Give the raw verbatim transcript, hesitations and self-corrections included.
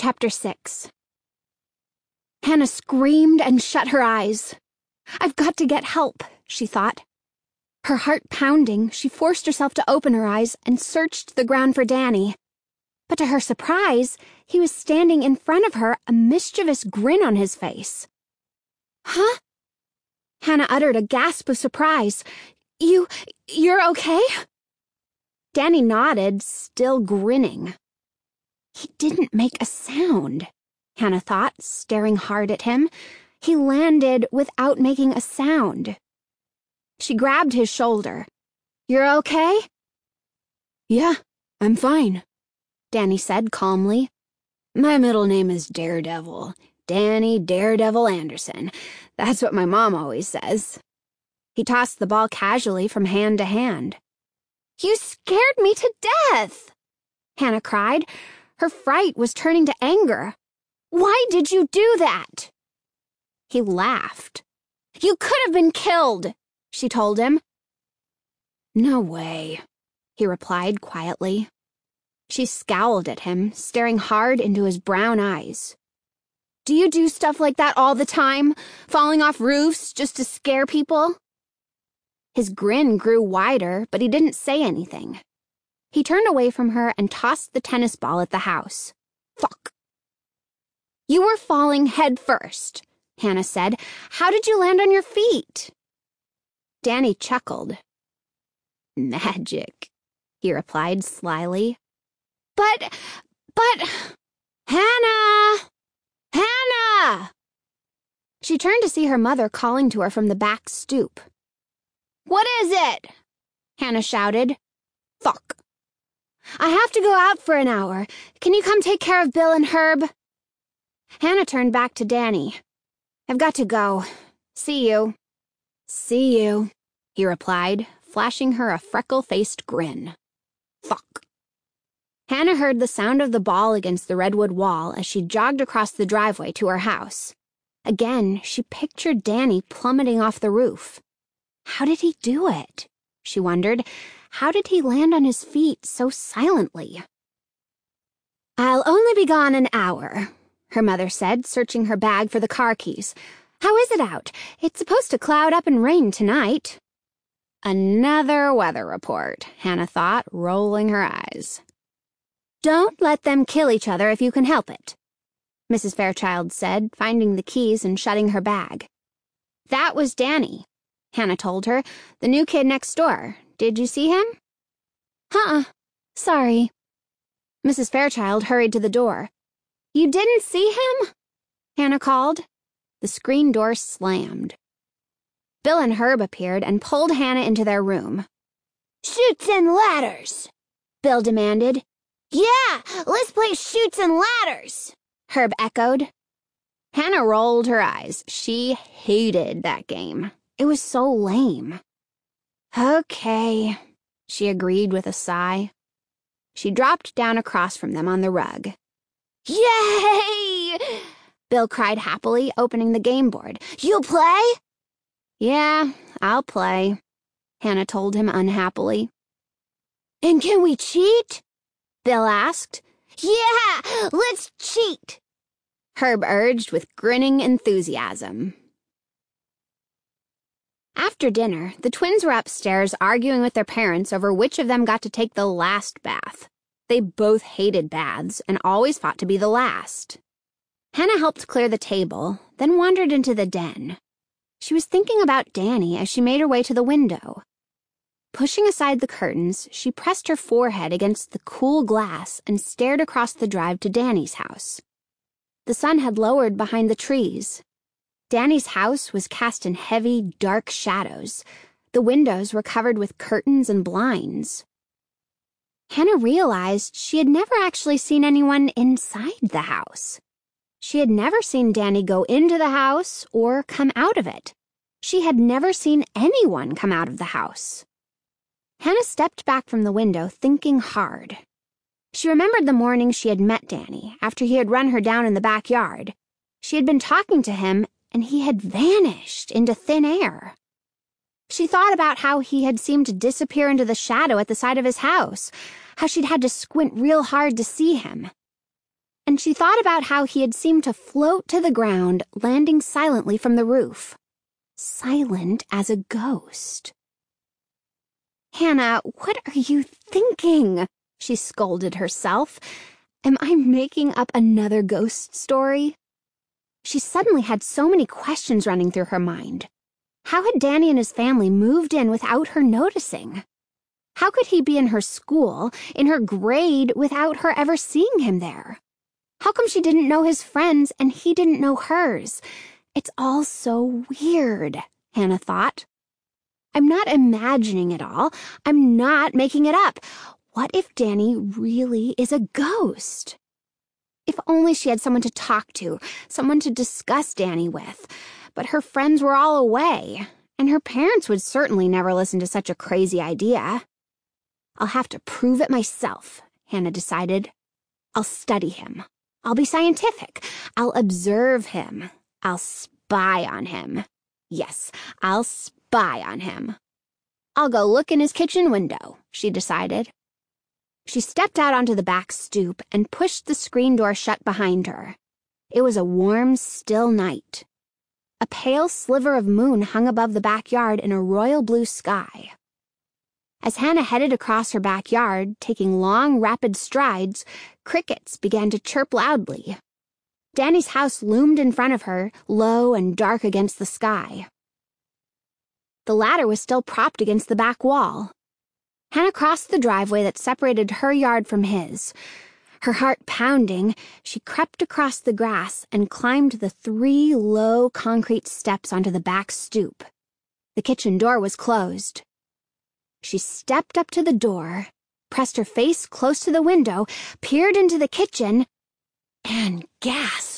Chapter six. Hannah screamed and shut her eyes. I've got to get help, she thought. Her heart pounding, she forced herself to open her eyes and searched the ground for Danny. But to her surprise, he was standing in front of her, a mischievous grin on his face. Huh? Hannah uttered a gasp of surprise. You, you're okay? Danny nodded, still grinning. He didn't make a sound, Hannah thought, staring hard at him. He landed without making a sound. She grabbed his shoulder. You're okay? Yeah, I'm fine, Danny said calmly. My middle name is Daredevil. Danny Daredevil Anderson. That's what my mom always says. He tossed the ball casually from hand to hand. You scared me to death, Hannah cried. Her fright was turning to anger. Why did you do that? He laughed. You could have been killed, she told him. No way, he replied quietly. She scowled at him, staring hard into his brown eyes. Do you do stuff like that all the time, falling off roofs just to scare people? His grin grew wider, but he didn't say anything. He turned away from her and tossed the tennis ball at the house. Fuck. You were falling head first, Hannah said. How did you land on your feet? Danny chuckled. Magic, he replied slyly. But, but, Hannah! Hannah! She turned to see her mother calling to her from the back stoop. What is it? Hannah shouted. Fuck. I have to go out for an hour. Can you come take care of Bill and Herb? Hannah turned back to Danny. I've got to go. See you. See you, he replied, flashing her a freckle-faced grin. Fuck. Hannah heard the sound of the ball against the redwood wall as she jogged across the driveway to her house. Again, she pictured Danny plummeting off the roof. How did he do it? She wondered. How did he land on his feet so silently? I'll only be gone an hour, her mother said, searching her bag for the car keys. How is it out? It's supposed to cloud up and rain tonight. Another weather report, Hannah thought, rolling her eyes. Don't let them kill each other if you can help it, Missus Fairchild said, finding the keys and shutting her bag. That was Danny, Hannah told her, the new kid next door. Did you see him? Uh-uh. Sorry. Missus Fairchild hurried to the door. You didn't see him? Hannah called. The screen door slammed. Bill and Herb appeared and pulled Hannah into their room. Chutes and ladders, Bill demanded. Yeah, let's play chutes and ladders, Herb echoed. Hannah rolled her eyes. She hated that game. It was so lame. Okay, she agreed with a sigh. She dropped down across from them on the rug. Yay! Bill cried happily, opening the game board. You'll play? Yeah, I'll play, Hannah told him unhappily. And can we cheat? Bill asked. Yeah, let's cheat, Herb urged with grinning enthusiasm. After dinner, the twins were upstairs arguing with their parents over which of them got to take the last bath. They both hated baths and always fought to be the last. Hannah helped clear the table, then wandered into the den. She was thinking about Danny as she made her way to the window. Pushing aside the curtains, she pressed her forehead against the cool glass and stared across the drive to Danny's house. The sun had lowered behind the trees. Danny's house was cast in heavy, dark shadows. The windows were covered with curtains and blinds. Hannah realized she had never actually seen anyone inside the house. She had never seen Danny go into the house or come out of it. She had never seen anyone come out of the house. Hannah stepped back from the window, thinking hard. She remembered the morning she had met Danny after he had run her down in the backyard. She had been talking to him, and he had vanished into thin air. She thought about how he had seemed to disappear into the shadow at the side of his house, how she'd had to squint real hard to see him. and she thought about how he had seemed to float to the ground, landing silently from the roof. Silent as a ghost. "Hannah, what are you thinking?" she scolded herself. "Am I making up another ghost story?" She suddenly had so many questions running through her mind. How had Danny and his family moved in without her noticing? How could he be in her school, in her grade, without her ever seeing him there? How come she didn't know his friends and he didn't know hers? It's all so weird, Hannah thought. I'm not imagining it all. I'm not making it up. What if Danny really is a ghost? If only she had someone to talk to, someone to discuss Danny with. But her friends were all away, and her parents would certainly never listen to such a crazy idea. I'll have to prove it myself, Hannah decided. I'll study him. I'll be scientific. I'll observe him. I'll spy on him. Yes, I'll spy on him. I'll go look in his kitchen window, she decided. She stepped out onto the back stoop and pushed the screen door shut behind her. It was a warm, still night. A pale sliver of moon hung above the backyard in a royal blue sky. As Hannah headed across her backyard, taking long, rapid strides, crickets began to chirp loudly. Danny's house loomed in front of her, low and dark against the sky. The ladder was still propped against the back wall. Hannah crossed the driveway that separated her yard from his. Her heart pounding, she crept across the grass and climbed the three low concrete steps onto the back stoop. The kitchen door was closed. She stepped up to the door, pressed her face close to the window, peered into the kitchen, and gasped.